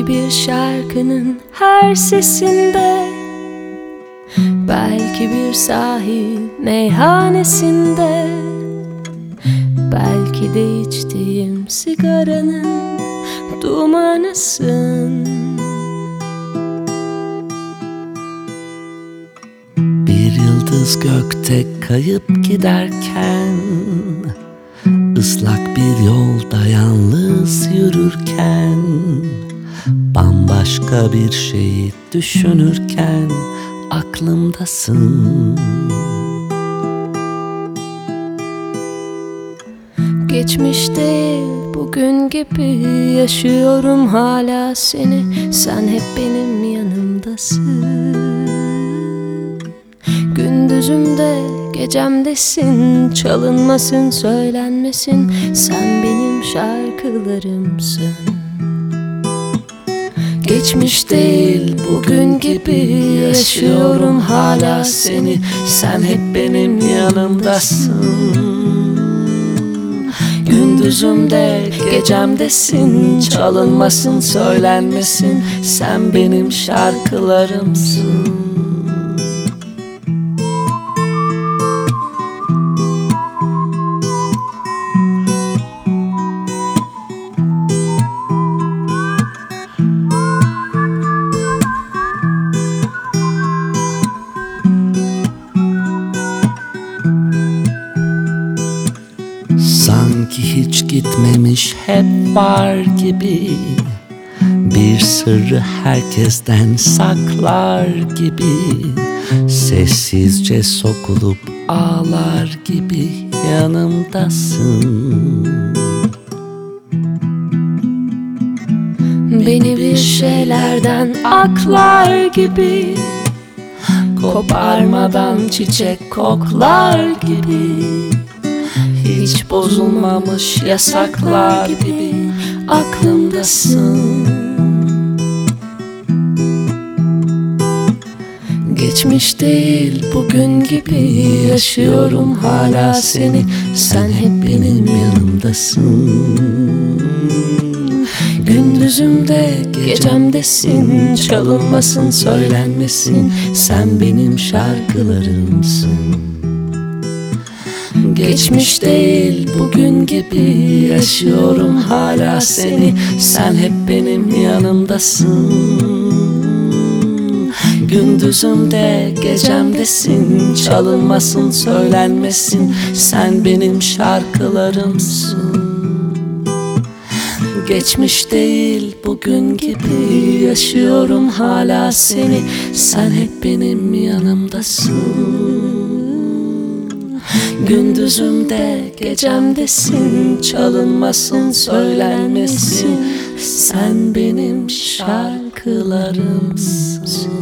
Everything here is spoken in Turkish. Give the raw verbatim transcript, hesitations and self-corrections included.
bir şarkının her sesinde, belki bir sahil meyhanesinde, belki de içtiğim sigaranın dumanısın. Bir yıldız gökte kayıp giderken, ıslak bir yolda yalnız yürürken, bambaşka bir şeyi düşünürken aklımdasın. Geçmiş değil bugün gibi yaşıyorum hala seni, sen hep benim yanımdasın. Gündüzümde gecemdesin, çalınmasın söylenmesin, sen benim şarkılarımsın. Geçmiş değil bugün gibi yaşıyorum hala seni, sen hep benim yanımdasın. Gündüzümde gecemdesin, çalınmasın söylenmesin, sen benim şarkılarımsın. Sanki hiç gitmemiş, hep var gibi, bir sırrı herkesten saklar gibi, sessizce sokulup ağlar gibi yanımdasın. Beni bir şeylerden aklar gibi, koparmadan çiçek koklar gibi, hiç bozulmamış yasaklar gibi aklımdasın. Geçmiş değil bugün gibi yaşıyorum hala seni, sen hep benim yanımdasın. Gündüzümde gecemdesin, çalınmasın söylenmesin, sen benim şarkılarımsın. Geçmiş değil bugün gibi yaşıyorum hala seni, sen hep benim yanımdasın. Gündüzümde gecemdesin, çalınmasın söylenmesin, sen benim şarkılarımsın. Geçmiş değil bugün gibi yaşıyorum hala seni, sen hep benim yanımdasın. Gündüzümde gecemdesin, çalınmasın söylenmesin, sen benim şarkılarımsın.